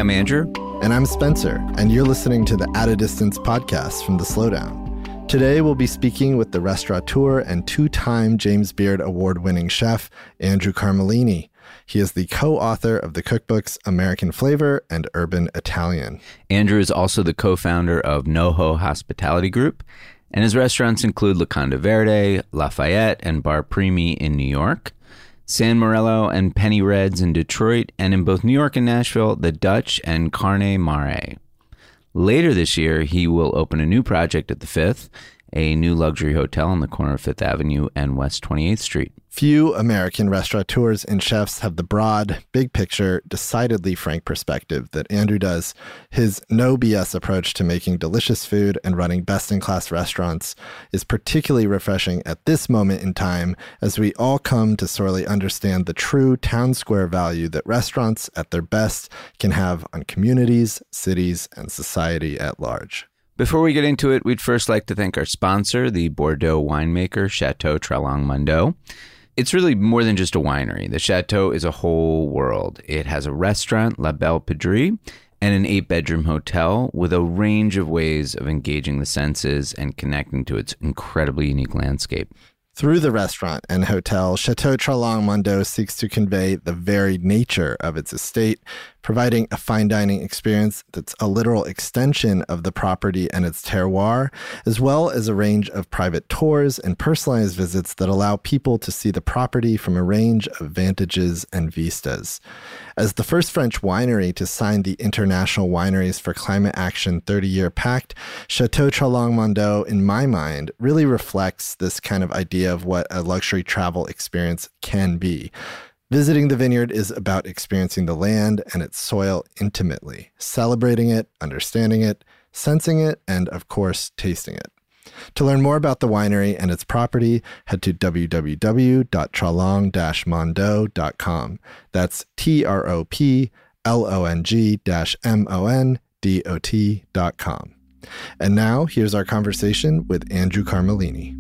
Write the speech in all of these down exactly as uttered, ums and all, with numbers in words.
I'm Andrew. And I'm Spencer, and you're listening to the At a Distance podcast from The Slowdown. Today, we'll be speaking with the restaurateur and two-time James Beard Award-winning chef, Andrew Carmellini. He is the co-author of the cookbooks American Flavor and Urban Italian. Andrew is also the co-founder of NoHo Hospitality Group, and his restaurants include Locanda Verde, Lafayette, and Bar Primi in New York, San Morello and Penny Reds in Detroit, and in both New York and Nashville, The Dutch and Carne Mare. Later this year, he will open a new project at the Fifth, a new luxury hotel on the corner of Fifth Avenue and West twenty-eighth Street. Few American restaurateurs and chefs have the broad, big picture, decidedly frank perspective that Andrew does. His no B S approach to making delicious food and running best-in-class restaurants is particularly refreshing at this moment in time as we all come to sorely understand the true town square value that restaurants at their best can have on communities, cities, and society at large. Before we get into it, we'd first like to thank our sponsor, the Bordeaux winemaker, Chateau Tralong-Mundeau. It's really more than just a winery. The Chateau is a whole world. It has a restaurant, La Belle Pedrie, and an eight-bedroom hotel with a range of ways of engaging the senses and connecting to its incredibly unique landscape. Through the restaurant and hotel, Chateau Tralong-Mundeau seeks to convey the varied nature of its estate, providing a fine dining experience that's a literal extension of the property and its terroir, as well as a range of private tours and personalized visits that allow people to see the property from a range of vantages and vistas. As the first French winery to sign the International Wineries for Climate Action thirty-year Pact, Chateau Tralong-Mundeau, in my mind, really reflects this kind of idea of what a luxury travel experience can be. Visiting the vineyard is about experiencing the land and its soil intimately, celebrating it, understanding it, sensing it, and, of course, tasting it. To learn more about the winery and its property, head to w w w dot tralong dash mondau dot com. That's T R O P L O N G dash M O N D O T dot com. And now, here's our conversation with Andrew Carmellini.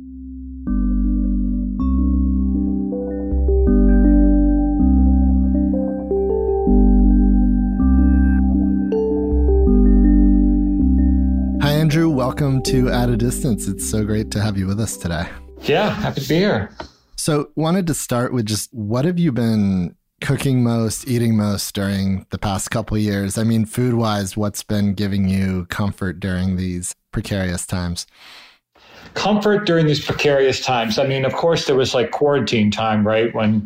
Hi, Andrew. Welcome to At a Distance. It's so great to have you with us today. Yeah, happy to be here. So wanted to start with just what have you been cooking most, eating most during the past couple of years? I mean, food-wise, what's been giving you comfort during these precarious times? Comfort during these precarious times. I mean, of course, there was like quarantine time, right? When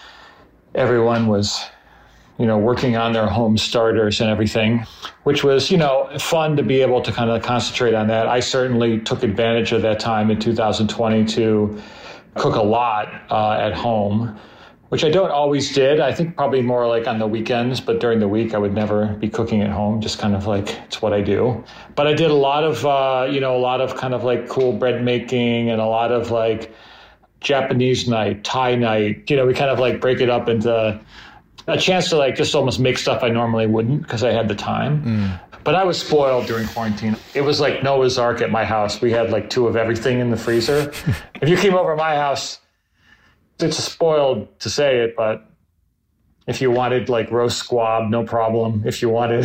everyone was, you know, working on their home starters and everything, which was, you know, fun to be able to kind of concentrate on that. I certainly took advantage of that time in two thousand twenty to cook a lot uh, at home, which I don't always did. I think probably more like on the weekends, but during the week I would never be cooking at home, just kind of like it's what I do. But I did a lot of, uh, you know, a lot of kind of like cool bread making and a lot of like Japanese night, Thai night. You know, we kind of like break it up into a chance to like just almost make stuff I normally wouldn't because I had the time. Mm. But I was spoiled during quarantine. It was like Noah's Ark at my house. We had like two of everything in the freezer. If you came over to my house, it's spoiled to say it, but if you wanted like roast squab, no problem. If you wanted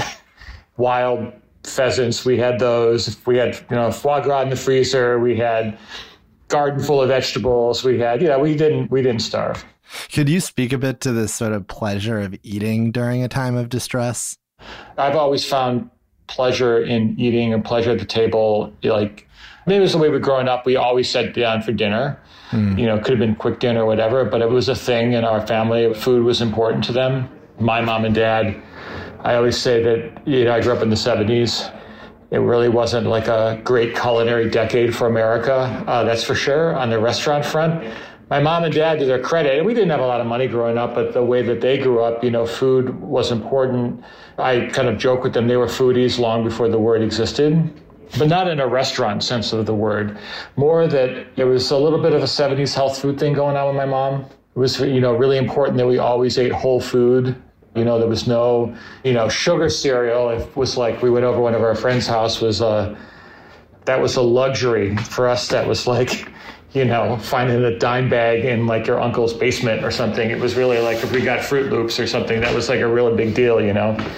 wild pheasants, we had those. If we had, you know, foie gras in the freezer, we had garden full of vegetables. We had, you know, we didn't, we didn't starve. Could you speak a bit to this sort of pleasure of eating during a time of distress? I've always found pleasure in eating and pleasure at the table. Like maybe it was the way we were growing up. We always sat down for dinner. Mm. You know, it could have been quick dinner or whatever, but it was a thing in our family. Food was important to them. My mom and dad, I always say that, you know, I grew up in the seventies. It really wasn't like a great culinary decade for America. Uh, that's for sure on the restaurant front. My mom and dad, to their credit, and we didn't have a lot of money growing up, but the way that they grew up, you know, food was important. I kind of joke with them, they were foodies long before the word existed, but not in a restaurant sense of the word. More that it was a little bit of a seventies health food thing going on with my mom. It was, you know, really important that we always ate whole food. You know, there was no, you know, sugar cereal. It was like we went over one of our friends' house was a, that was a luxury for us. That was like, you know, finding a dime bag in like your uncle's basement or something. It was really like if we got Fruit Loops or something, that was like a really big deal, you know.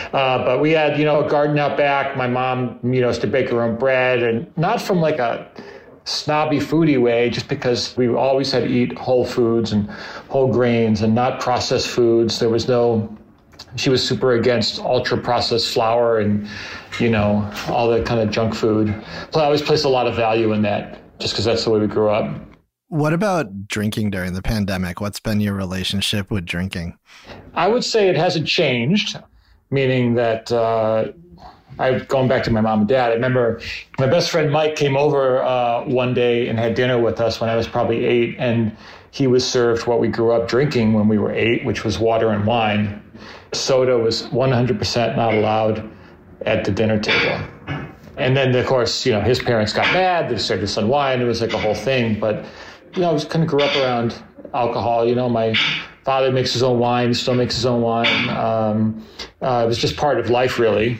Uh, but we had, you know, a garden out back. My mom, you know, used to bake her own bread, and not from like a snobby foodie way, just because we always had to eat whole foods and whole grains and not processed foods. There was no, she was super against ultra processed flour and, you know, all that kind of junk food. So I always placed a lot of value in that just because that's the way we grew up. What about drinking during the pandemic? What's been your relationship with drinking? I would say it hasn't changed, meaning that uh, I've gone back to my mom and dad. I remember my best friend Mike came over uh, one day and had dinner with us when I was probably eight, and he was served what we grew up drinking when we were eight, which was water and wine. Soda was one hundred percent not allowed at the dinner table. And then, of course, you know, his parents got mad. They served his son wine. It was like a whole thing. But, you know, I just kind of grew up around alcohol. You know, my father makes his own wine, still makes his own wine. Um, uh, it was just part of life, really.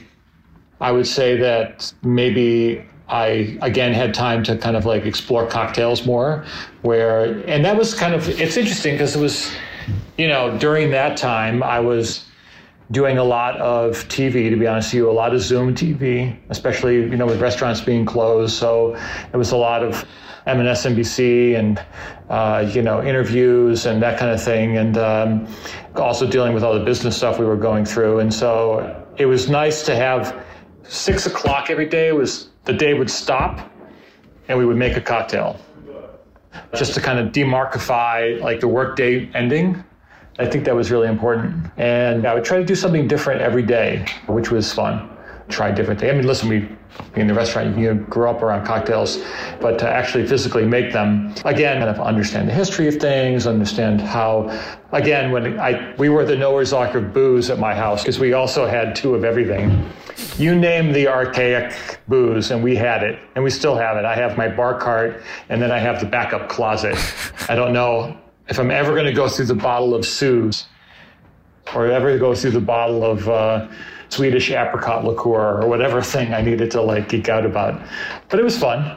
I would say that maybe I, again, had time to kind of like explore cocktails more, where, and that was kind of, it's interesting because it was, you know, during that time, I was doing a lot of T V, to be honest with you, a lot of Zoom T V, especially, you know, with restaurants being closed. So it was a lot of M S N B C and, uh, you know, interviews and that kind of thing. And um, also dealing with all the business stuff we were going through. And so it was nice to have six o'clock every day was the day would stop and we would make a cocktail just to kind of demarkify like the workday ending. I think that was really important. And I would try to do something different every day, which was fun. Try different things. I mean, listen, we in the restaurant, you grew up around cocktails, but to actually physically make them, again, kind of understand the history of things, understand how, again, when I we were the Noah's Ark of booze at my house, because we also had two of everything. You name the archaic booze, and we had it, and we still have it. I have my bar cart, and then I have the backup closet. I don't know if I'm ever going to go through the bottle of Suze or ever go through the bottle of uh, Swedish apricot liqueur or whatever thing I needed to like geek out about. But it was fun.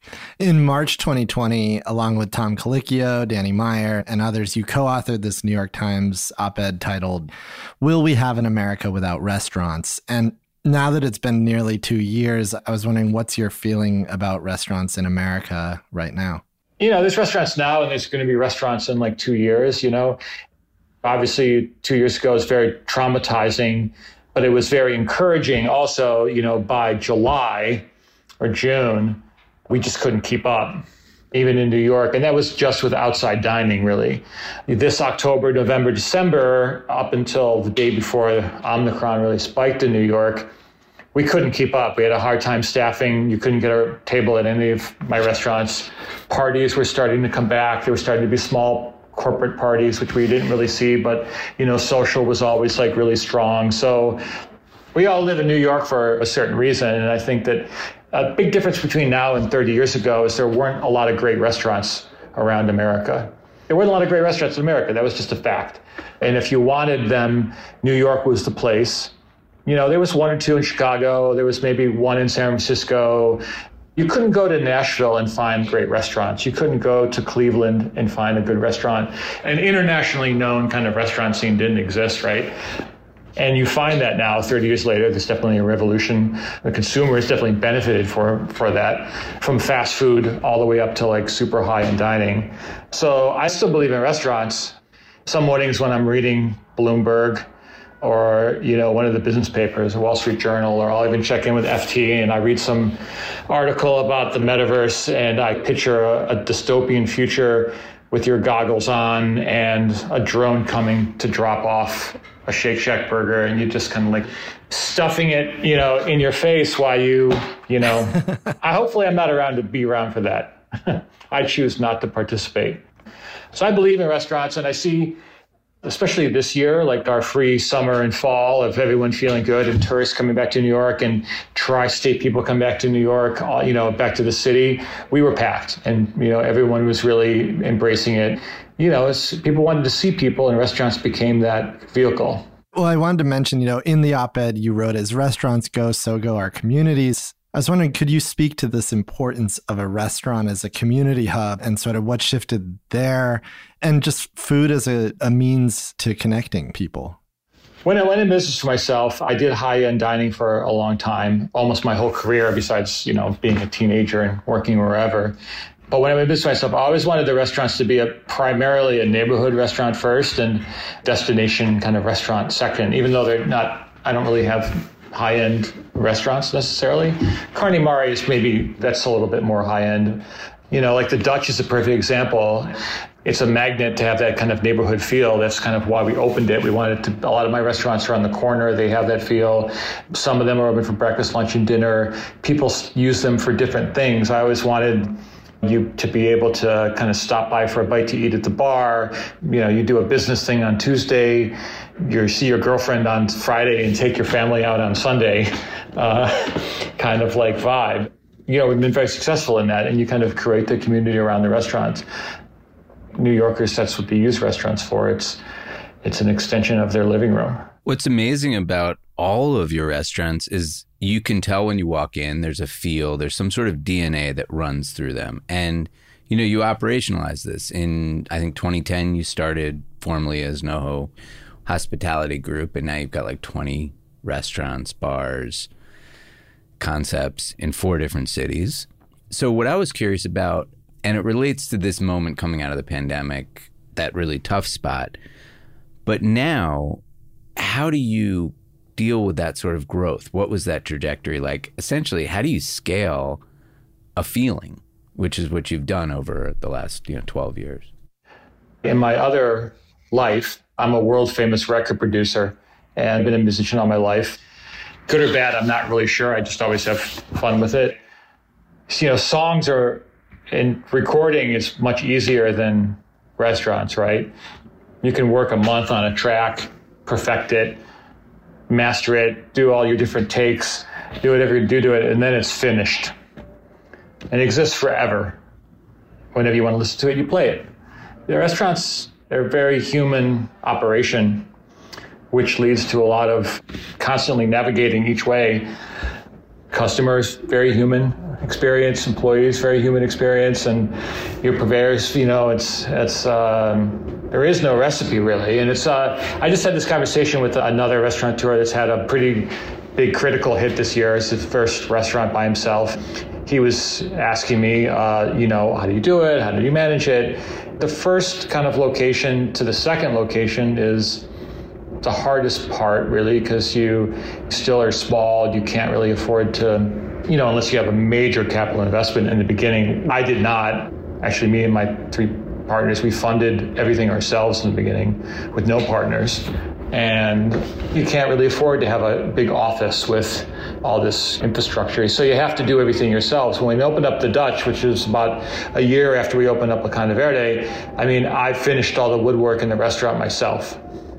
In March twenty twenty, along with Tom Colicchio, Danny Meyer, and others, you co-authored this New York Times op-ed titled, "Will We Have an America Without Restaurants?" And now that it's been nearly two years, I was wondering, what's your feeling about restaurants in America right now? You know, there's restaurants now and there's going to be restaurants in like two years, you know. Obviously, two years ago was very traumatizing, but it was very encouraging also, you know, by July or June, we just couldn't keep up, even in New York. And that was just with outside dining, really. This October, November, December, up until the day before Omicron really spiked in New York, we couldn't keep up. We had a hard time staffing. You couldn't get a table at any of my restaurants. Parties were starting to come back. There were starting to be small corporate parties, which we didn't really see, but, you know, social was always like really strong. So we all live in New York for a certain reason. And I think that a big difference between now and thirty years ago is there weren't a lot of great restaurants around America. There weren't a lot of great restaurants in America. That was just a fact. And if you wanted them, New York was the place. You know, there was one or two in Chicago. There was maybe one in San Francisco. You couldn't go to Nashville and find great restaurants. You couldn't go to Cleveland and find a good restaurant. An internationally known kind of restaurant scene didn't exist, right? And you find that now, thirty years later, there's definitely a revolution. The consumer has definitely benefited for, for that, from fast food all the way up to like super high-end dining. So I still believe in restaurants. Some mornings when I'm reading Bloomberg, or, you know, one of the business papers, the Wall Street Journal, or I'll even check in with F T and I read some article about the metaverse and I picture a, a dystopian future with your goggles on and a drone coming to drop off a Shake Shack burger and you just kind of like stuffing it, you know, in your face while you, you know, I hopefully I'm not around to be around for that. I choose not to participate. So I believe in restaurants and I see, especially this year, like our free summer and fall of everyone feeling good and tourists coming back to New York and tri-state people come back to New York, all, you know, back to the city, we were packed and, you know, everyone was really embracing it. You know, it's, people wanted to see people and restaurants became that vehicle. Well, I wanted to mention, you know, in the op-ed you wrote, "As restaurants go, so go our communities." I was wondering, could you speak to this importance of a restaurant as a community hub and sort of what shifted there and just food as a, a means to connecting people? When I went in business for myself, I did high-end dining for a long time, almost my whole career, besides, you know, being a teenager and working wherever. But when I went in business for myself, I always wanted the restaurants to be a primarily a neighborhood restaurant first and destination kind of restaurant second, even though they're not, I don't really have high-end restaurants necessarily. Carne Mare is maybe, that's a little bit more high-end. You know, like the Dutch is a perfect example. It's a magnet to have that kind of neighborhood feel. That's kind of why we opened it. We wanted to, a lot of my restaurants are on the corner. They have that feel. Some of them are open for breakfast, lunch, and dinner. People use them for different things. I always wanted you to be able to kind of stop by for a bite to eat at the bar. You know, you do a business thing on Tuesday, you see your girlfriend on Friday and take your family out on Sunday, uh, kind of like vibe. You know, we've been very successful in that, and you kind of create the community around the restaurants. New Yorkers, that's what they use restaurants for. It's it's an extension of their living room. What's amazing about all of your restaurants is you can tell when you walk in, there's a feel, there's some sort of D N A that runs through them. And, you know, you operationalize this. In, I think, twenty ten, you started formally as NoHo Hospitality Group, and now you've got like twenty restaurants, bars, concepts in four different cities. So what I was curious about, and it relates to this moment coming out of the pandemic, that really tough spot. But now, how do you deal with that sort of growth? What was that trajectory like? Essentially, how do you scale a feeling, which is what you've done over the last, you know, twelve years? In my other life, I'm a world famous record producer, and I've been a musician all my life. Good or bad, I'm not really sure. I just always have fun with it. You know, songs are, and recording is much easier than restaurants, right? You can work a month on a track, perfect it, master it, do all your different takes, do whatever you do to it, and then it's finished. And it exists forever. Whenever you want to listen to it, you play it. The restaurants are a very human operation, which leads to a lot of constantly navigating each way. Customers, very human experience. Employees, very human experience. And your purveyors, you know, it's it's um, there is no recipe really. And it's uh, I just had this conversation with another restaurateur that's had a pretty big critical hit this year. It's his first restaurant by himself. He was asking me, uh, you know, how do you do it? How do you manage it? The first kind of location to the second location is the hardest part, really, because you still are small. You can't really afford to, you know, unless you have a major capital investment in the beginning. I did not. Actually, me and my three partners, we funded everything ourselves in the beginning with no partners. And you can't really afford to have a big office with all this infrastructure. So you have to do everything yourselves. When we opened up the Dutch, which was about a year after we opened up La Conde Verde, I mean, I finished all the woodwork in the restaurant myself.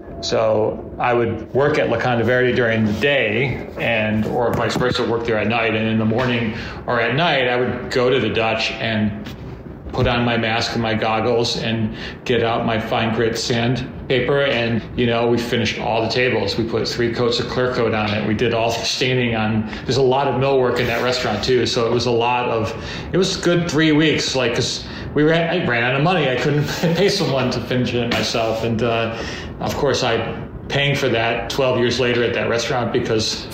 So I would work at La Conde Verde during the day, and or vice versa, work there at night. And in the morning or at night, I would go to the Dutch and put on my mask and my goggles and get out my fine grit sandpaper. And, you know, we finished all the tables. We put three coats of clear coat on it. We did all the staining on, there's a lot of millwork in that restaurant too. So it was a lot of, it was good three weeks, like, cause we ran, I ran out of money. I couldn't pay someone to finish it myself. And uh, of course I'm paying for that twelve years later at that restaurant because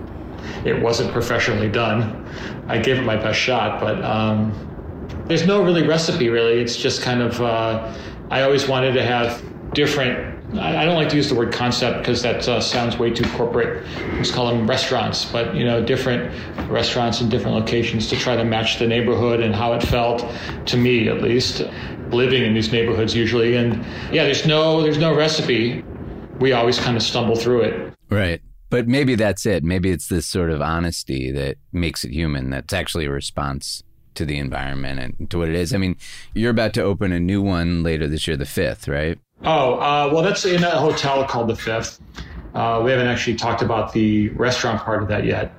it wasn't professionally done. I gave it my best shot, but, um, there's no really recipe, really. It's just kind of, uh, I always wanted to have different, I, I don't like to use the word concept because that uh, sounds way too corporate. Let's call them restaurants, but, you know, different restaurants in different locations to try to match the neighborhood and how it felt, to me at least, living in these neighborhoods usually. And yeah, there's no, there's no recipe. We always kind of stumble through it. Right. But maybe that's it. Maybe it's this sort of honesty that makes it human. That's actually a response to the environment and to what it is. I mean, you're about to open a new one later this year, the fifth, right? Oh, uh, well, that's in a hotel called the Fifth. Uh, we haven't actually talked about the restaurant part of that yet.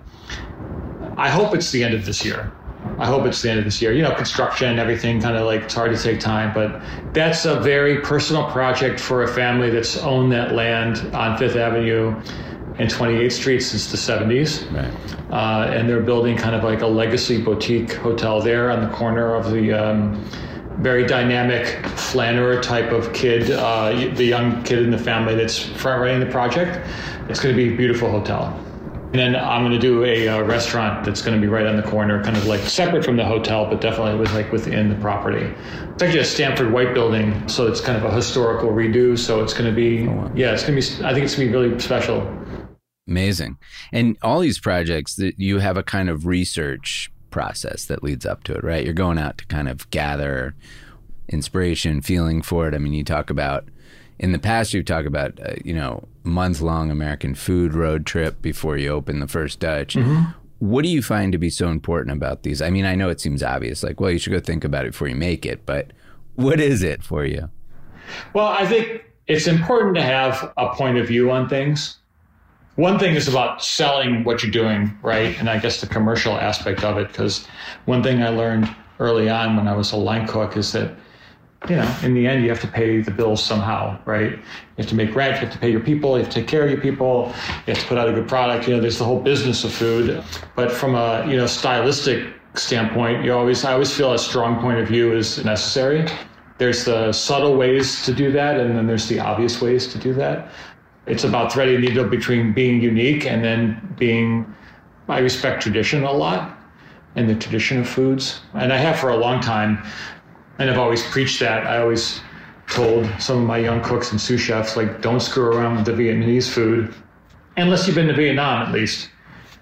I hope it's the end of this year. I hope it's the end of this year. You know, construction, everything kind of like, it's hard to take time, but that's a very personal project for a family that's owned that land on Fifth Avenue and twenty-eighth Street since the seventies. Right. Uh, and they're building kind of like a legacy boutique hotel there on the corner of the um, very dynamic flaneur type of kid, uh, the young kid in the family that's front running the project. It's going to be a beautiful hotel. And then I'm going to do a uh, restaurant that's going to be right on the corner, kind of like separate from the hotel, but definitely with like within the property. It's actually a Stanford White building, so it's kind of a historical redo. So it's going to be, oh, wow. yeah, it's going to be, I think it's going to be really special. Amazing. And all these projects, that you have a kind of research process that leads up to it, right? You're going out to kind of gather inspiration, feeling for it. I mean, you talk about, in the past, you talk about, uh, you know, month-long American food road trip before you open the first Dutch. Mm-hmm. What do you find to be so important about these? I mean, I know it seems obvious, like, well, you should go think about it before you make it, but what is it for you? Well, I think it's important to have a point of view on things. One thing is about selling what you're doing, right? And I guess the commercial aspect of it, because one thing I learned early on when I was a line cook is that, you know, in the end, you have to pay the bills somehow, right? You have to make rent, you have to pay your people, you have to take care of your people, you have to put out a good product. You know, there's the whole business of food. But from a, you know, stylistic standpoint, you always, I always feel a strong point of view is necessary. There's the subtle ways to do that, and then there's the obvious ways to do that. It's about threading the needle between being unique and then being, I respect tradition a lot and the tradition of foods. And I have for a long time. And I've always preached that. I always told some of my young cooks and sous chefs, like, don't screw around with the Vietnamese food, unless you've been to Vietnam, at least,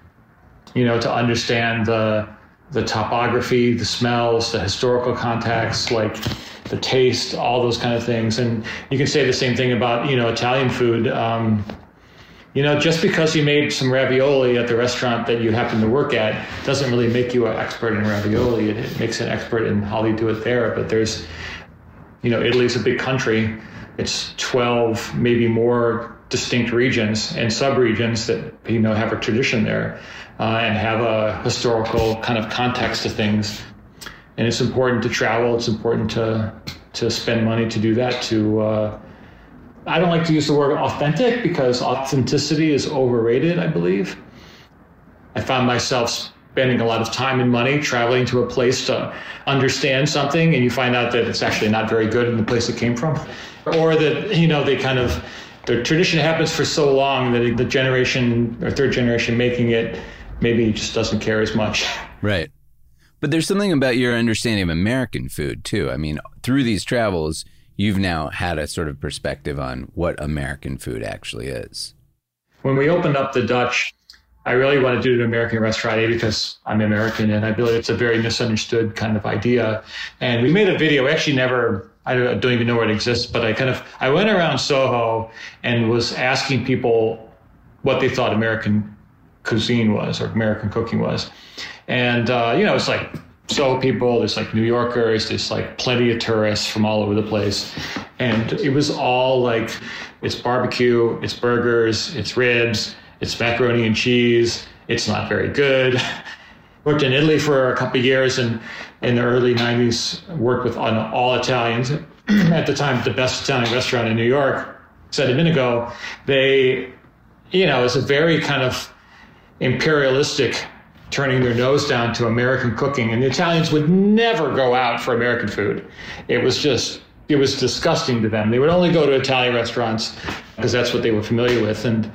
you know, to understand the the topography, the smells, the historical context, like the taste, all those kind of things. And you can say the same thing about, you know, Italian food. Um, You know, just because you made some ravioli at the restaurant that you happen to work at doesn't really make you an expert in ravioli. It, it makes an expert in how they do it there. But there's, you know, Italy's a big country. It's twelve, maybe more distinct regions and sub-regions that, you know, have a tradition there uh, and have a historical kind of context to things. And it's important to travel. It's important to to spend money to do that, to uh, I don't like to use the word authentic because authenticity is overrated, I believe. I found myself spending a lot of time and money traveling to a place to understand something, and you find out that it's actually not very good in the place it came from. Or that, you know, they kind of, the tradition happens for so long that the generation or third generation making it maybe just doesn't care as much. Right. But there's something about your understanding of American food, too. I mean, through these travels, you've now had a sort of perspective on what American food actually is. When we opened up the Dutch, I really wanted to do an American restaurant, A, because I'm American, and I believe it's a very misunderstood kind of idea. And we made a video, actually never, I don't, don't even know where it exists, but I kind of, I went around Soho and was asking people what they thought American cuisine was or American cooking was. And, uh, you know, it's like, Soho people, there's like New Yorkers, there's like plenty of tourists from all over the place. And it was all like, it's barbecue, it's burgers, it's ribs, it's macaroni and cheese, it's not very good. Worked in Italy for a couple of years, and in the early nineties, worked with on all Italians. At the time, the best Italian restaurant in New York, said a minute ago, they, you know, it's a very kind of imperialistic turning their nose down to American cooking. And the Italians would never go out for American food. It was just, it was disgusting to them. They would only go to Italian restaurants because that's what they were familiar with. And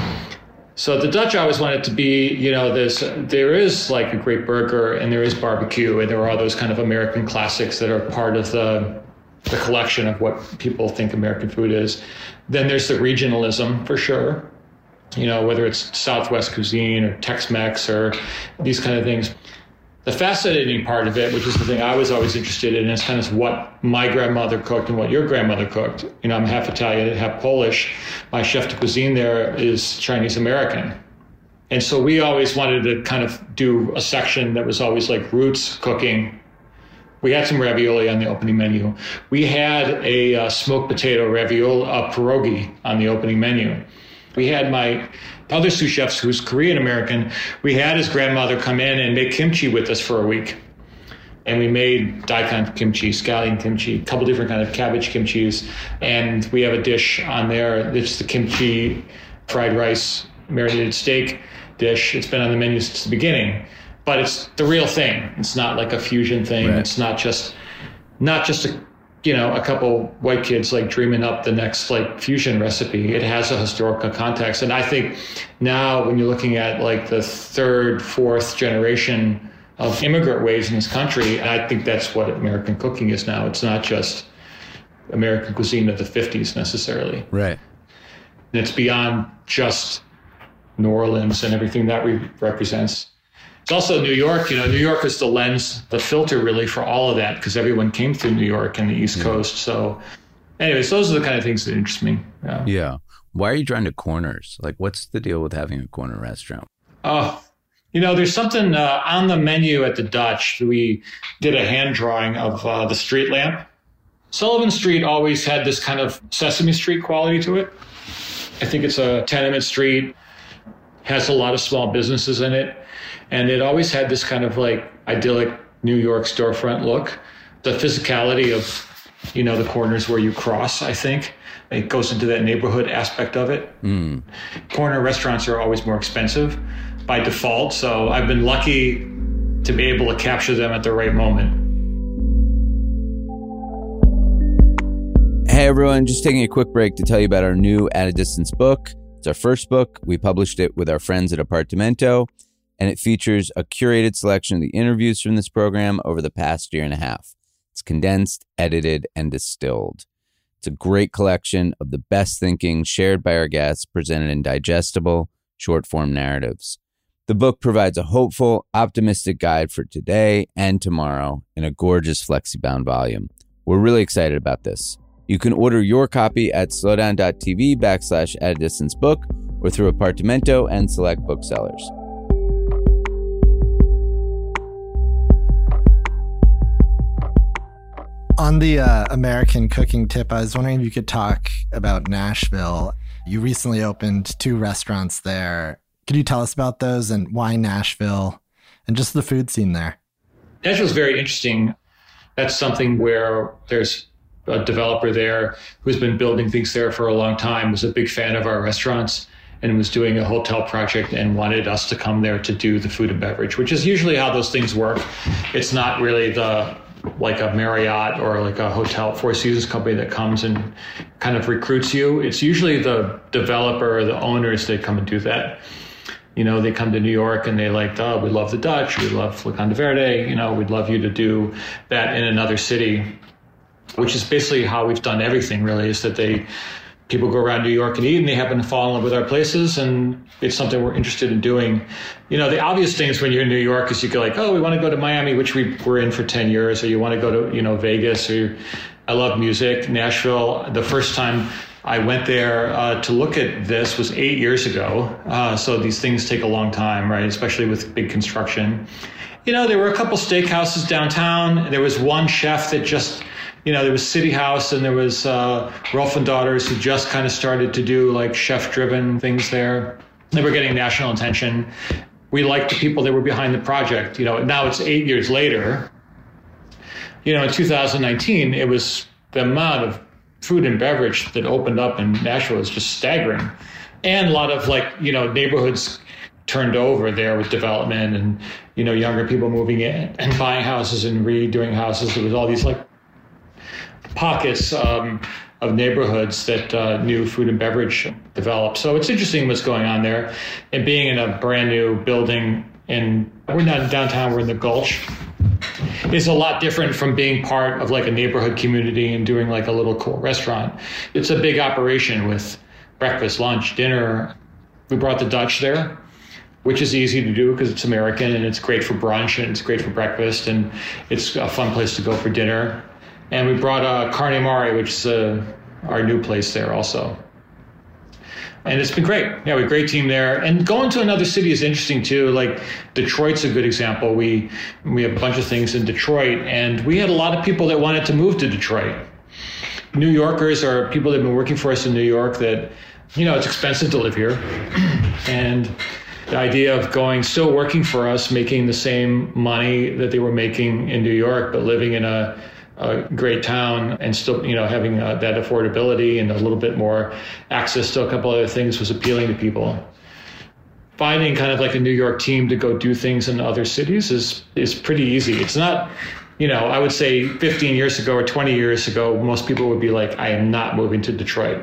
so the Dutch always wanted to be, you know, this, there is like a great burger and there is barbecue and there are those kind of American classics that are part of the, the collection of what people think American food is. Then there's the regionalism for sure. You know, whether it's Southwest cuisine or Tex-Mex or these kind of things. The fascinating part of it, which is the thing I was always interested in, is kind of what my grandmother cooked and what your grandmother cooked. You know, I'm half Italian, half Polish. My chef de cuisine there is Chinese American. And so we always wanted to kind of do a section that was always like roots cooking. We had some ravioli on the opening menu. We had a uh, smoked potato ravioli, uh, pierogi on the opening menu. We had my other sous chefs, who's Korean American, we had his grandmother come in and make kimchi with us for a week. And we made daikon kimchi, scallion kimchi, a couple different kind of cabbage kimchis. And we have a dish on there. It's the kimchi fried rice, marinated steak dish. It's been on the menu since the beginning. But it's the real thing. It's not like a fusion thing. Right. It's not just not just a you know, a couple white kids like dreaming up the next like fusion recipe. It has a historical context. And I think now when you're looking at like the third, fourth generation of immigrant waves in this country, and I think that's what American cooking is now. It's not just American cuisine of the fifties necessarily. Right. And it's beyond just New Orleans and everything that re- represents. It's also New York. You know, New York is the lens, the filter really for all of that, because everyone came through New York and the East yeah. Coast. So anyways, those are the kind of things that interest me. Yeah. yeah. Why are you drawn to corners? Like, what's the deal with having a corner restaurant? Oh, you know, there's something uh, on the menu at the Dutch. We did a hand drawing of uh, the street lamp. Sullivan Street always had this kind of Sesame Street quality to it. I think it's a tenement street, has a lot of small businesses in it. And it always had this kind of like idyllic New York storefront look. The physicality of, you know, the corners where you cross, I think. It goes into that neighborhood aspect of it. Mm. Corner restaurants are always more expensive by default. So I've been lucky to be able to capture them at the right moment. Hey everyone, just taking a quick break to tell you about our new At a Distance book. It's our first book. We published it with our friends at Apartamento, and it features a curated selection of the interviews from this program over the past year and a half. It's condensed, edited, and distilled. It's a great collection of the best thinking shared by our guests, presented in digestible, short-form narratives. The book provides a hopeful, optimistic guide for today and tomorrow in a gorgeous flexi-bound volume. We're really excited about this. You can order your copy at slowdown.tv backslash at a distance book or through Apartamento and select booksellers. On the uh, American cooking tip, I was wondering if you could talk about Nashville. You recently opened two restaurants there. Could you tell us about those and why Nashville and just the food scene there? Nashville's very interesting. That's something where there's a developer there who's been building things there for a long time, was a big fan of our restaurants and was doing a hotel project and wanted us to come there to do the food and beverage, which is usually how those things work. It's not really the like a Marriott or like a hotel Four Seasons company that comes and kind of recruits you. It's usually the developer or the owners that come and do that. You know, they come to New York and they like, oh, we love the Dutch, we love Locanda Verde, you know, we'd love you to do that in another city, which is basically how we've done everything really, is that they people go around New York and eat and they happen to fall in love with our places, and it's something we're interested in doing. You know, the obvious things when you're in New York is you go like, oh, we want to go to Miami, which we were in for ten years, or you want to go to, you know, Vegas, or I love music. Nashville, the first time I went there uh, to look at this was eight years ago. Uh, so these things take a long time, right? Especially with big construction. You know, there were a couple steakhouses downtown. There was one chef that just, you know, there was City House and there was uh, Rolf and Daughters, who just kind of started to do like chef-driven things there. They were getting national attention. We liked the people that were behind the project. You know, now it's eight years later. You know, in two thousand nineteen, it was the amount of food and beverage that opened up in Nashville is just staggering. And a lot of like, you know, neighborhoods turned over there with development and, you know, younger people moving in and buying houses and redoing houses. There was all these like pockets um, of neighborhoods that uh, new food and beverage developed. So it's interesting what's going on there. And being in a brand new building, and we're not in downtown, we're in the Gulch, is a lot different from being part of like a neighborhood community and doing like a little cool restaurant. It's a big operation with breakfast, lunch, dinner. We brought the Dutch there, which is easy to do because it's American and it's great for brunch and it's great for breakfast and it's a fun place to go for dinner. And we brought uh, Carne Mare, which is uh, our new place there also. And it's been great. Yeah, we have a great team there. And going to another city is interesting too. Like Detroit's a good example. We we have a bunch of things in Detroit, and we had a lot of people that wanted to move to Detroit. New Yorkers are people that have been working for us in New York that, you know, it's expensive to live here. And the idea of going, still working for us, making the same money that they were making in New York, but living in a a great town and still, you know, having uh, that affordability and a little bit more access to a couple other things was appealing to people. Finding kind of like a New York team to go do things in other cities is is pretty easy. It's not you know, I would say fifteen years ago or twenty years ago, most people would be like, I am not moving to Detroit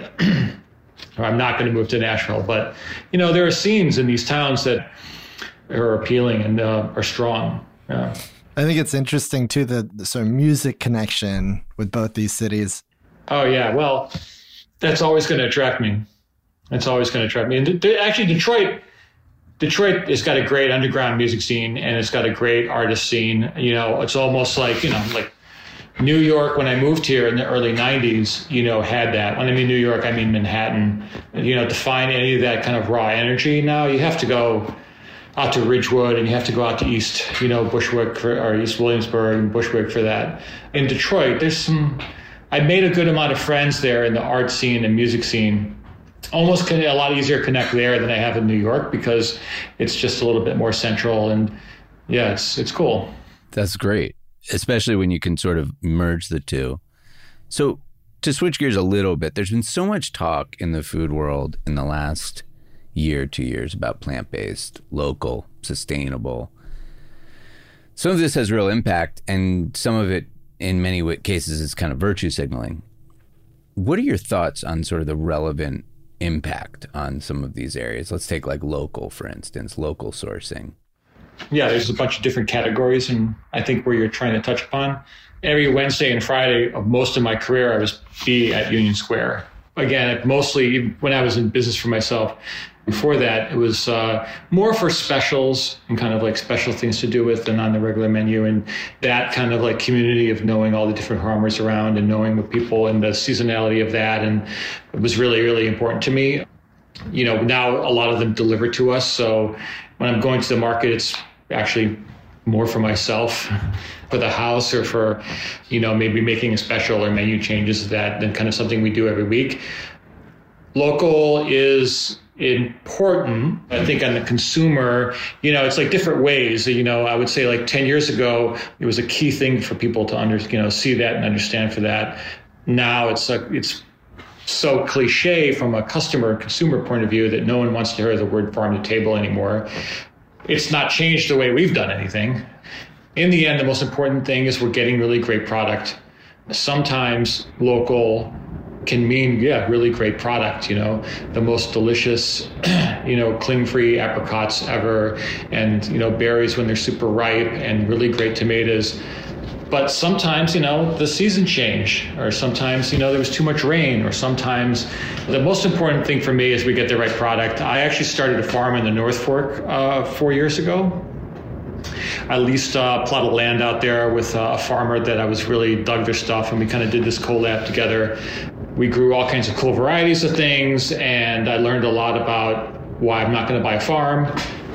or I'm not going to move to Nashville. But, you know, there are scenes in these towns that are appealing and uh, are strong. Yeah. I think it's interesting, too, the, the sort of music connection with both these cities. Oh, yeah. Well, that's always going to attract me. It's always going to attract me. And de- de- actually, Detroit, Detroit has got a great underground music scene, and it's got a great artist scene. You know, it's almost like, you know, like New York, when I moved here in the early nineties, you know, had that. When I mean New York, I mean Manhattan. You know, to find any of that kind of raw energy now, you have to go out to Ridgewood and you have to go out to East, you know, Bushwick for, or East Williamsburg and Bushwick for that. In Detroit, there's some, I made a good amount of friends there in the art scene and music scene. Almost a lot easier to connect there than I have in New York because it's just a little bit more central, and yeah, it's it's cool. That's great, especially when you can sort of merge the two. So to switch gears a little bit, there's been so much talk in the food world in the last year, two years about plant-based, local, sustainable. Some of this has real impact, and some of it, in many cases, is kind of virtue signaling. What are your thoughts on sort of the relevant impact on some of these areas? Let's take like local, for instance, local sourcing. Yeah, there's a bunch of different categories, and I think where you're trying to touch upon. Every Wednesday and Friday of most of my career, I was be at Union Square. Again, mostly when I was in business for myself. Before that, it was uh, more for specials and kind of like special things to do with than on the regular menu. And that kind of like community of knowing all the different farmers around and knowing the people and the seasonality of that. And it was really, really important to me. You know, now a lot of them deliver to us. So when I'm going to the market, it's actually more for myself, for the house, or for, you know, maybe making a special or menu changes of that than kind of something we do every week. Local is important, I think, on the consumer. You know, it's like different ways. You know, I would say like ten years ago, it was a key thing for people to under, you know, see that and understand for that. Now it's like, it's so cliche from a customer consumer point of view that no one wants to hear the word farm to table anymore. It's not changed the way we've done anything. In the end, the most important thing is we're getting really great product. Sometimes local can mean, yeah, really great product, you know, the most delicious, you know, cling-free apricots ever, and, you know, berries when they're super ripe, and really great tomatoes. But sometimes, you know, the season change, or sometimes, you know, there was too much rain, or sometimes the most important thing for me is we get the right product. I actually started a farm in the North Fork uh, four years ago. I leased a plot of land out there with a farmer that I was really dug their stuff, and we kind of did this collab together. We grew all kinds of cool varieties of things, and I learned a lot about why I'm not going to buy a farm.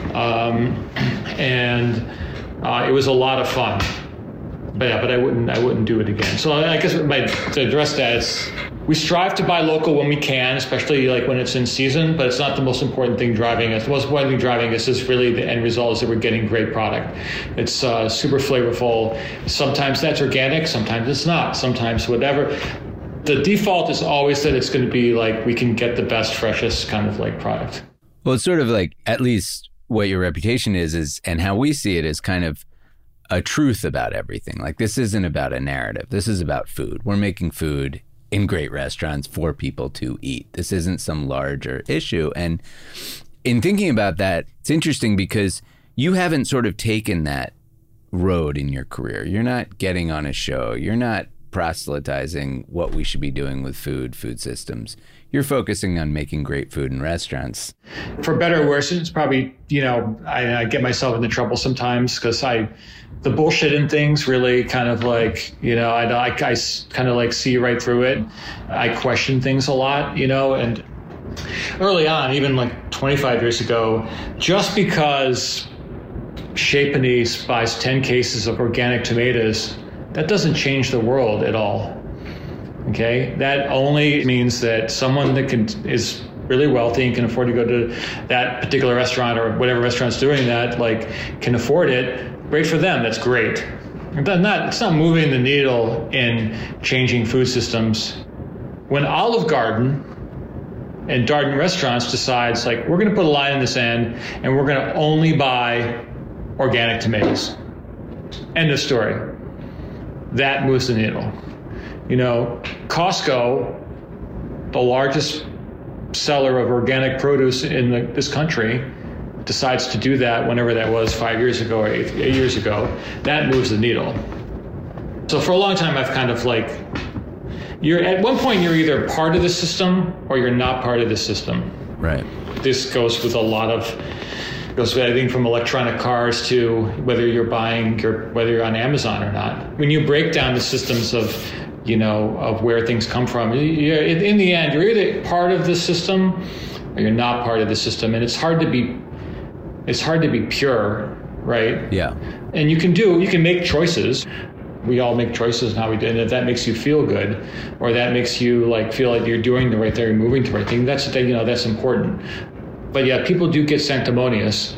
Um, and uh, it was a lot of fun. But yeah, but I wouldn't I wouldn't do it again. So I guess my, to address that, it's, we strive to buy local when we can, especially like when it's in season, but it's not the most important thing driving us. The most important thing driving us is really the end result is that we're getting great product. It's uh, super flavorful. Sometimes that's organic, sometimes it's not, sometimes whatever. The default is always that it's going to be like we can get the best, freshest kind of like product. Well, it's sort of like, at least what your reputation is, is, and how we see it is kind of a truth about everything. Like, this isn't about a narrative. This is about food. We're making food in great restaurants for people to eat. This isn't some larger issue. And in thinking about that, it's interesting because you haven't sort of taken that road in your career. You're not getting on a show. You're not proselytizing what we should be doing with food, food systems. You're focusing on making great food in restaurants. For better or worse, it's probably, you know, I, I get myself into trouble sometimes because I, the bullshit in things really kind of like, you know, I, I, I kind of like see right through it. I question things a lot, you know, and early on, even like twenty-five years ago, just because Chez Panisse buys ten cases of organic tomatoes, that doesn't change the world at all. Okay, that only means that someone that can is really wealthy and can afford to go to that particular restaurant or whatever restaurant's doing that, like, can afford it. Great for them. That's great. But not, it's not moving the needle in changing food systems. When Olive Garden and Darden Restaurants decides, like, we're going to put a line in the sand and we're going to only buy organic tomatoes. End of story. that moves the needle. You know, Costco, the largest seller of organic produce in the, this country, decides to do that whenever that was, five years ago or eight, eight years ago. That moves the needle. So for a long time, I've kind of like, you're at one point, you're either part of the system or you're not part of the system. Right. This goes with a lot of, goes with everything from electronic cars to whether you're buying, your, whether you're on Amazon or not. When you break down the systems of, you know, of where things come from, you, in the end, you're either part of the system or you're not part of the system. And it's hard to be, it's hard to be pure, right? Yeah. And you can do, you can make choices. We all make choices in how we do it. And if that makes you feel good, or that makes you like feel like you're doing the right thing, you're moving to the right thing, that's, you know, that's important. But yeah, people do get sanctimonious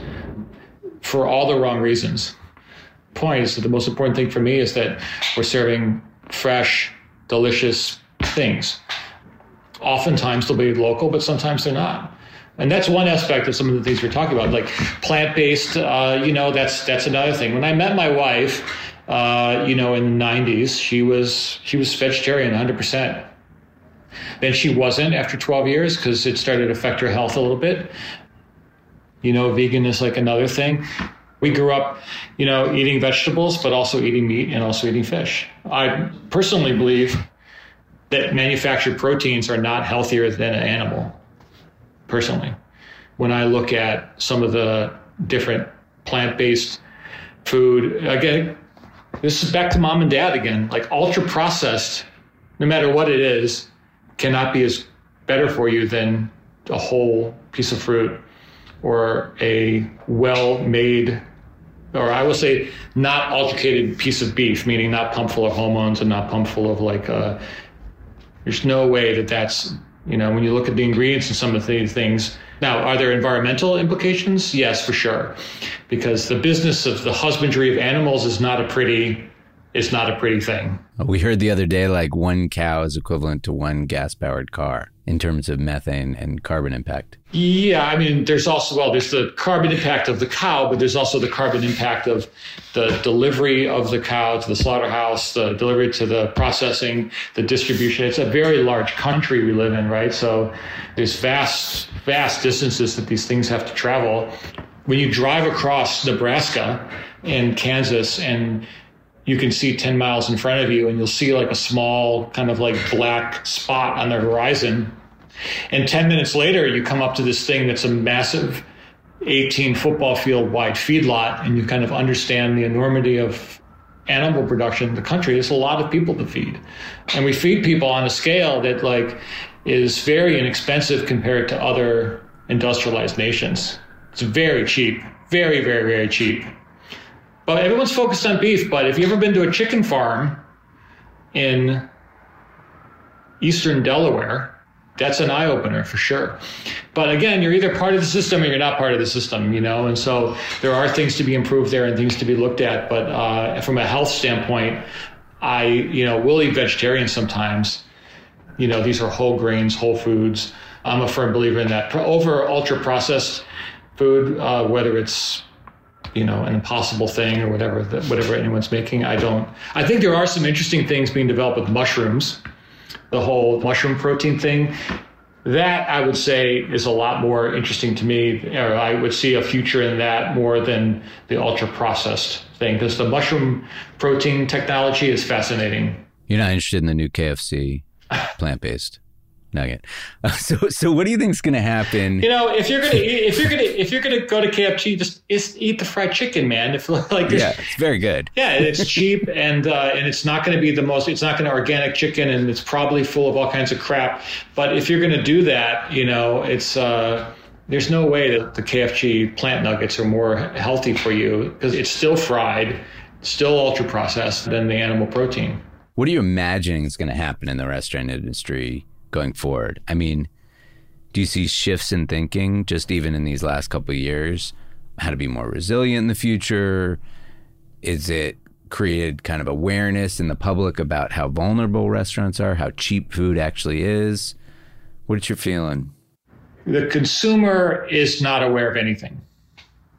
for all the wrong reasons. Point is that the most important thing for me is that we're serving fresh, delicious things. Oftentimes they'll be local, but sometimes they're not. And that's one aspect of some of the things we're talking about, like plant-based, uh, you know, that's that's another thing. When I met my wife, uh, you know, in the nineties, she was she was vegetarian one hundred percent. Then she wasn't after twelve years because it started to affect her health a little bit. You know, vegan is like another thing. We grew up, you know, eating vegetables, but also eating meat and also eating fish. I personally believe that manufactured proteins are not healthier than an animal, personally. When I look at some of the different plant-based food, again, this is back to mom and dad again, like ultra processed, no matter what it is, cannot be as better for you than a whole piece of fruit or a well-made, or I will say not altercated piece of beef, meaning not pumped full of hormones and not pumped full of like, uh, there's no way that that's, you know, when you look at the ingredients and some of the things. Now, are there environmental implications? Yes, for sure. Because the business of the husbandry of animals is not a pretty, it's not a pretty thing. We heard the other day, like one cow is equivalent to one gas-powered car in terms of methane and carbon impact. Yeah, I mean, there's also, well, there's the carbon impact of the cow, but there's also the carbon impact of the delivery of the cow to the slaughterhouse, the delivery to the processing, the distribution. It's a very large country we live in, right? So there's vast, vast distances that these things have to travel. When you drive across Nebraska and Kansas, and you can see ten miles in front of you, and you'll see like a small kind of like black spot on the horizon. And ten minutes later, you come up to this thing that's a massive eighteen football field wide feedlot, and you kind of understand the enormity of animal production in the country. There's a lot of people to feed. And we feed people on a scale that like is very inexpensive compared to other industrialized nations. It's very cheap, very, very, very cheap. But everyone's focused on beef, but if you've ever been to a chicken farm in eastern Delaware, that's an eye-opener for sure. But again, you're either part of the system or you're not part of the system, you know? And so there are things to be improved there and things to be looked at. But uh, from a health standpoint, I, you know, will eat vegetarian sometimes. You know, these are whole grains, whole foods. I'm a firm believer in that. Over ultra-processed food, uh, whether it's, you know, an Impossible thing or whatever, whatever anyone's making, I don't. I think there are some interesting things being developed with mushrooms. The whole mushroom protein thing, that I would say is a lot more interesting to me, or I would see a future in that more than the ultra processed thing, because the mushroom protein technology is fascinating. You're not interested in the new K F C plant-based nugget. Uh, so, so what do you think is going to happen? You know, if you're gonna if you're gonna if you're gonna go to K F C, just, just eat the fried chicken, man. If like yeah, it's very good. Yeah, it's cheap and uh, and it's not going to be the most. It's not going to organic chicken, and it's probably full of all kinds of crap. But if you're going to do that, you know, it's uh, there's no way that the K F C plant nuggets are more healthy for you because it's still fried, still ultra processed than the animal protein. What are you imagining is going to happen in the restaurant industry going forward? I mean, do you see shifts in thinking just even in these last couple of years? How to be more resilient in the future? Is it created kind of awareness in the public about how vulnerable restaurants are, how cheap food actually is? What's your feeling? The consumer is not aware of anything.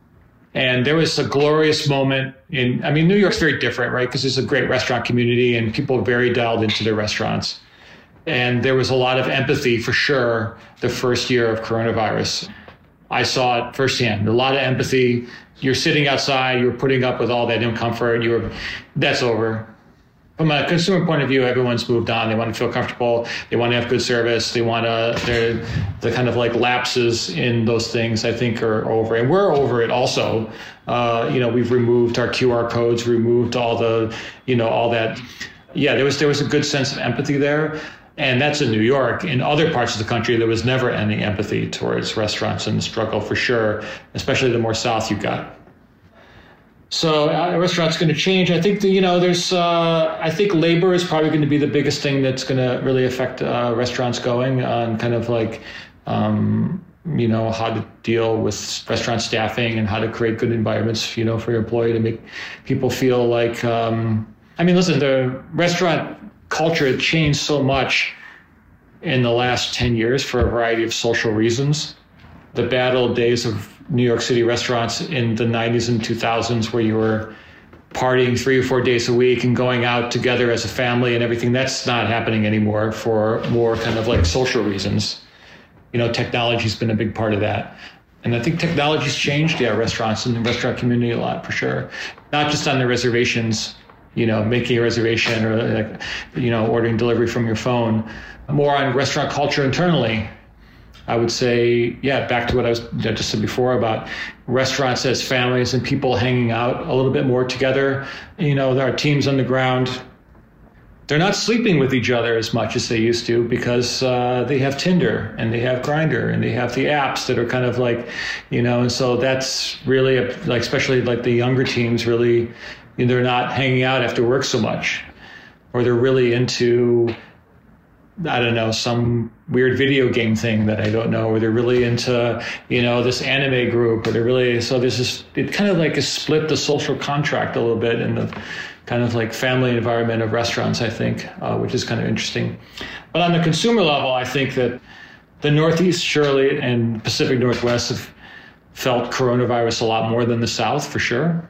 And there was a glorious moment in, I mean, New York's very different, right? Because there's a great restaurant community and people are very dialed into their restaurants. And there was a lot of empathy for sure the first year of coronavirus. I saw it firsthand, a lot of empathy. You're sitting outside, you're putting up with all that discomfort, you were, that's over. From a consumer point of view, everyone's moved on. They want to feel comfortable. They want to have good service. They want to, the kind of like lapses in those things, I think, are over. And we're over it also. Uh, you know, we've removed our Q R codes, removed all the, you know, all that. Yeah, there was there was a good sense of empathy there. And that's in New York. In other parts of the country, there was never any empathy towards restaurants and the struggle for sure, especially the more south you got. So uh, restaurants going to change. I think, the, you know, there's, uh, I think labor is probably going to be the biggest thing that's going to really affect uh, restaurants going on kind of like, um, you know, how to deal with restaurant staffing and how to create good environments, you know, for your employee to make people feel like, um, I mean, listen, the restaurant culture changed so much in the last ten years for a variety of social reasons. The bad old days of New York City restaurants in the nineties and two thousands where you were partying three or four days a week and going out together as a family and everything, that's not happening anymore for more kind of like social reasons. You know, technology's been a big part of that. And I think technology's changed, yeah, restaurants and the restaurant community a lot for sure. Not just on the reservations, you know, making a reservation or, like, you know, ordering delivery from your phone, more on restaurant culture internally. I would say, yeah, back to what I was I just said before about restaurants as families and people hanging out a little bit more together. You know, there are teams on the ground. They're not sleeping with each other as much as they used to because uh, they have Tinder and they have Grindr and they have the apps that are kind of like, you know, and so that's really, a, like, especially like the younger teams really, you know, they're not hanging out after work so much, or they're really into, I don't know, some weird video game thing that I don't know, or they're really into, you know, this anime group, or they're really, so there's this, it kind of like has split the social contract a little bit in the kind of like family environment of restaurants, I think, uh, which is kind of interesting. But on the consumer level, I think that the Northeast, surely, and Pacific Northwest have felt coronavirus a lot more than the South, for sure.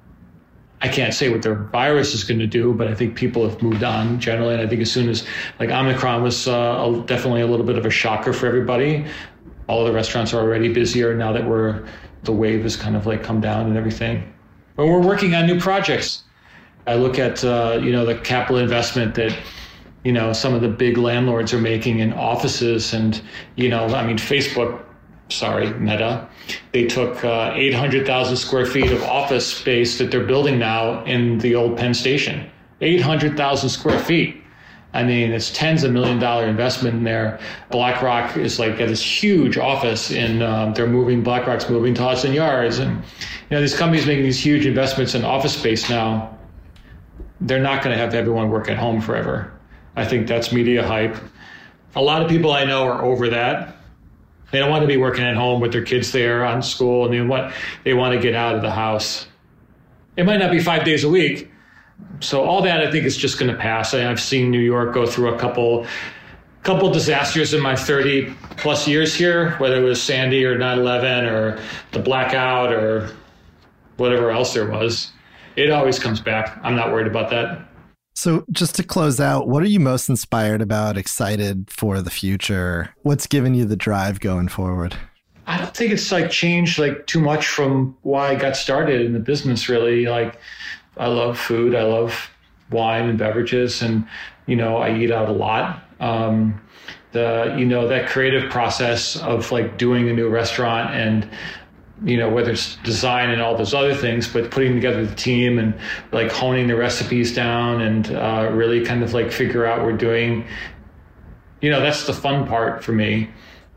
I can't say what the virus is going to do, but I think people have moved on generally. And I think as soon as, like, Omicron was uh, definitely a little bit of a shocker for everybody. All of the restaurants are already busier now that we're, the wave has kind of like come down and everything. But we're working on new projects. I look at, uh, you know, the capital investment that, you know, some of the big landlords are making in offices. And, you know, I mean, Facebook, sorry, Meta, they took uh, eight hundred thousand square feet of office space that they're building now in the old Penn Station. eight hundred thousand square feet. I mean, it's tens of million dollar investment in there. BlackRock is like got this huge office in, um, they're moving, BlackRock's moving to Hudson Yards. And, you know, these companies making these huge investments in office space now. They're not going to have everyone work at home forever. I think that's media hype. A lot of people I know are over that. They don't want to be working at home with their kids there on school, and they want, they want to get out of the house. It might not be five days a week. So all that, I think, is just going to pass. I, I've seen New York go through a couple couple disasters in my thirty plus years here, whether it was Sandy or nine eleven or the blackout or whatever else there was. It always comes back. I'm not worried about that. So just to close out, what are you most inspired about, excited for the future? What's given you the drive going forward? I don't think it's like changed like too much from why I got started in the business, really. Like, I love food. I love wine and beverages, and, you know, I eat out a lot. Um, the, you know, that creative process of like doing a new restaurant and, you know, whether it's design and all those other things, but putting together the team and like honing the recipes down and uh, really kind of like figure out what we're doing, you know, that's the fun part for me.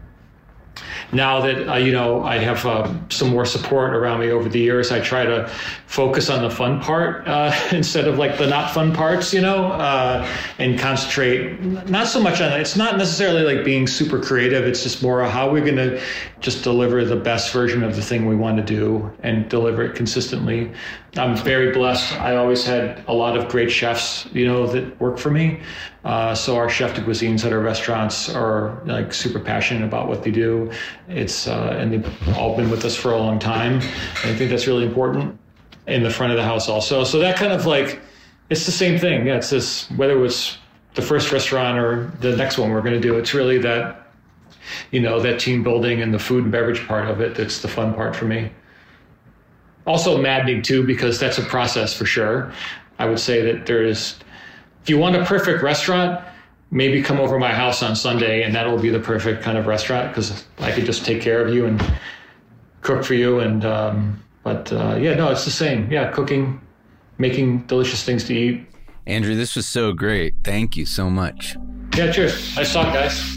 Now that, uh, you know, I have uh, some more support around me over the years, I try to focus on the fun part uh, instead of like the not fun parts, you know, uh, and concentrate not so much on it. It's not necessarily like being super creative. It's just more how we're going to just deliver the best version of the thing we want to do and deliver it consistently. I'm very blessed. I always had a lot of great chefs, you know, that work for me. Uh, so our chef de cuisines at our restaurants are like super passionate about what they do. It's uh, and they've all been with us for a long time. And I think that's really important in the front of the house also. So that kind of like, it's the same thing. Yeah, it's this, whether it was the first restaurant or the next one we're going to do, it's really that, you know, that team building and the food and beverage part of it that's the fun part for me. Also maddening too, because that's a process for sure. I would say that there is, if you want a perfect restaurant, maybe come over my house on Sunday and that'll be the perfect kind of restaurant because I could just take care of you and cook for you. And, um, but uh, yeah, no, it's the same. Yeah, cooking, making delicious things to eat. Andrew, this was so great. Thank you so much. Yeah, cheers. Nice talk, guys.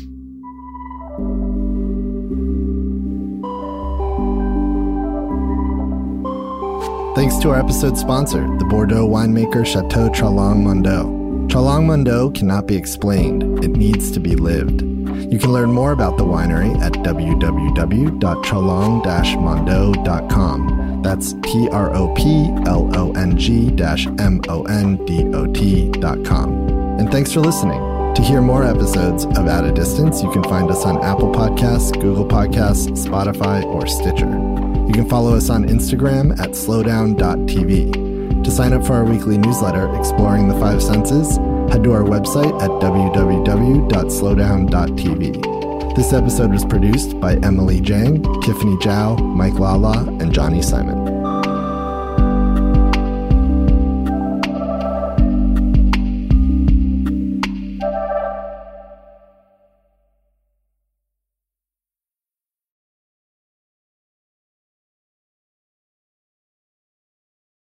Thanks to our episode sponsor, the Bordeaux winemaker Chateau Tralong Mondot. Tralong Mondot cannot be explained. It needs to be lived. You can learn more about the winery at w w w dot tralong dash mondot dot com. That's T R O P L O N G M O N D O T dot com. And thanks for listening. To hear more episodes of At a Distance, you can find us on Apple Podcasts, Google Podcasts, Spotify, or Stitcher. You can follow us on Instagram at slowdown dot t v. To sign up for our weekly newsletter, Exploring the Five Senses, head to our website at w w w dot slowdown dot t v. This episode was produced by Emily Jang, Tiffany Zhao, Mike Lala, and Johnny Simon.